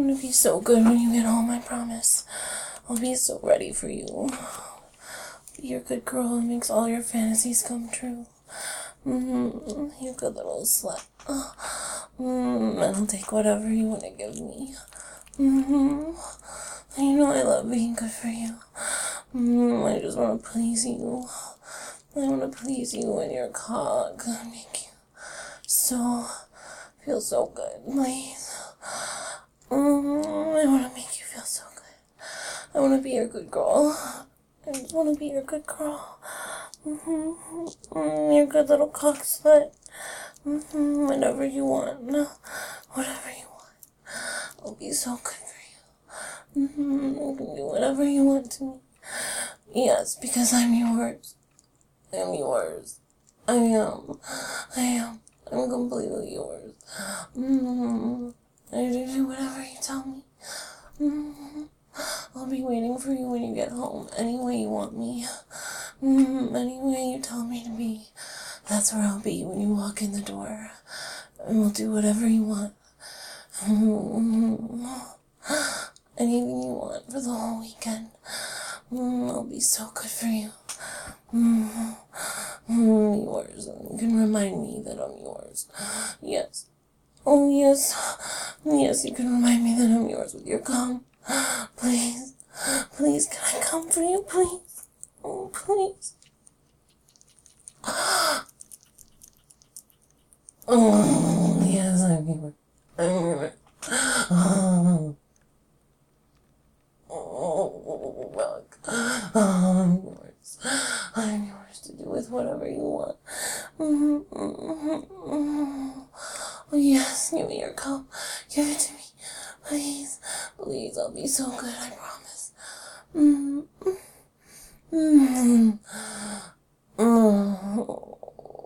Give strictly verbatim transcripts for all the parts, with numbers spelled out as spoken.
gonna be so good when you get home, I promise. I'll be so ready for you. Be your good girl and makes all your fantasies come true. Mm-hmm. You good little slut. Mm-hmm. And I'll take whatever you want to give me. Mm-hmm. You know I love being good for you. Mm-hmm. I just want to please you. I want to please you and your cock. Make you so, feel so good, please. Mm-hmm. I want to make you feel so good. I want to be your good girl. I just want to be your good girl. Mm-hmm. Mm, your good little cock slut. Mm-hmm. Whatever you want. Whatever you want. I'll be so good for you. Mm-hmm. You can do whatever you want to me. Yes, because I'm yours. I'm yours. I am. I am. I'm completely yours. Mm-hmm. I do do whatever you tell me. Mm-hmm. I'll be waiting for you when you get home, any way you want me. Mm-hmm. Any way you tell me to be. That's where I'll be when you walk in the door. And we'll do whatever you want. Mm-hmm. Anything you want for the whole weekend. Mm-hmm. I'll be so good for you. Mm-hmm. Mm-hmm. Yours. And you can remind me that I'm yours. Yes. Oh, yes. Yes, you can remind me that I'm yours with your cum. Please. Please, can I come for you, please? Oh, please. Oh, yes, I'm yours. I'm yours. Oh, oh, fuck. Oh, I'm yours. I'm yours to do with whatever you want. Mm-hmm, mm-hmm, mm-hmm. Oh, yes, give me your cup. Give it to me. Please. Please, I'll be so good, I promise. Mm-hmm. Mm-hmm. Oh.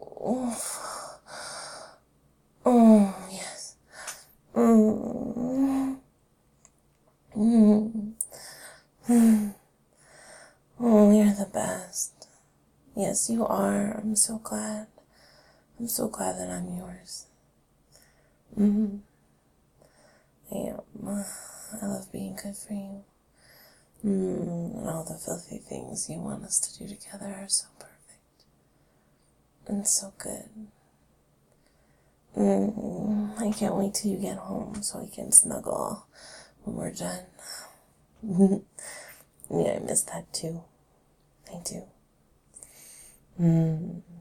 Oh, yes. Mm-hmm. Mm-hmm. Oh, you're the best. Yes, you are. I'm so glad. I'm so glad that I'm yours. Mm-hmm. I am. I love being good for you. Mm, and all the filthy things you want us to do together are so perfect. And so good. Mm, I can't wait till you get home so we can snuggle when we're done. Yeah, I miss that too. I do. Mm.